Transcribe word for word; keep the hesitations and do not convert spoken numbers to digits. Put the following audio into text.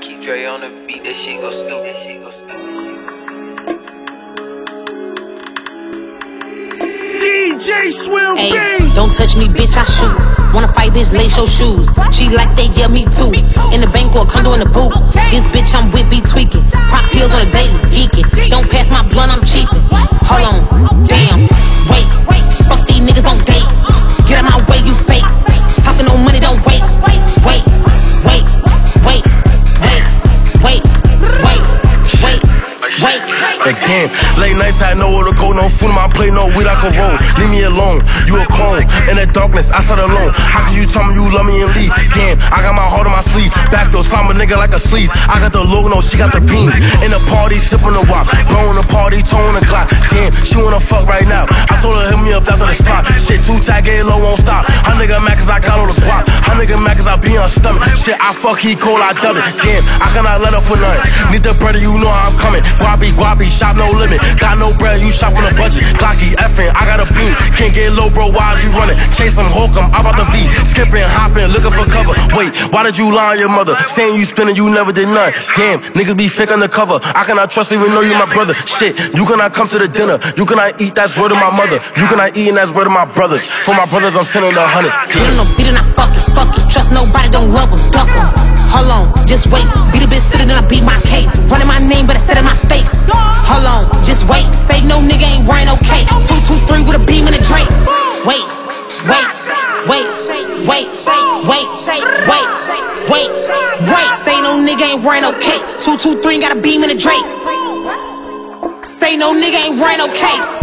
Keep Dre on the beat, that shit go stupid. D J Swim B. Don't touch me, bitch, I shoot. Wanna fight, bitch, lace your shoes. She like they, yeah, me too. In the bank or condo in the boot. This bitch I'm with be tweaking. Pop pills on a daily, geeking. Don't pass my blunt, I'm cheating. Hold on, damn, wait. Fuck these niggas, don't date. Get out my way, you fake. Talking no money, don't wait. Wait, wait, wait, wait, wait, wait, wait, wait. Again, late nights I know where to go. No food in my plate, no weed I can roll. Leave me alone, you a clone. In the darkness, I sat alone. How could you tell me you love me and leave? Damn, I got my heart on my sleeve. Back door, slam a nigga like a sleaze. I got the logo, no, she got the beam. In the party, sipping the wop. Blowing the party, towing the clock. Damn, she wanna fuck right now. I told her hit me up after the spot. Shit, two tag, get low, won't stop. Her nigga mad cause I got all the guap. Her nigga mad cause I be on stomach. Shit, I fuck, he cold, I dub it. Damn, I cannot let her for nothing. Need the bread, you know how I'm coming. Guapi, guapi, shop no limit. Got no bread, you shop on a budget. Glocky, effing, I got a beam. Can't get low, bro, why'd you running? Chase him, hawk him, I'm about the V. Skipping, hopping, looking for cover. Wait, why did you lie on your mother? Saying you spinning, you never did none. Damn, niggas be fake undercover. I cannot trust even though you my brother. Shit, you cannot come to the dinner. You cannot eat, that's word of my mother. You cannot eat, and that's word of my brothers. For my brothers, I'm sending a hundred. Beat him, no beat him, I fuck it, fuck it. Trust nobody, don't love him, duck him. Hold on, just wait. Beat a bitch sitting, then I beat my case. Running my name, but I said in my face. Hold on, just wait. Say no nigga ain't wearing okay. Two, two, three with a beam and a Drake. Wait, wait, wait, wait, wait, wait, wait, wait. Say no nigga ain't wearing okay. Two, two, three got a beam and a Drake. Say no nigga ain't wearing okay.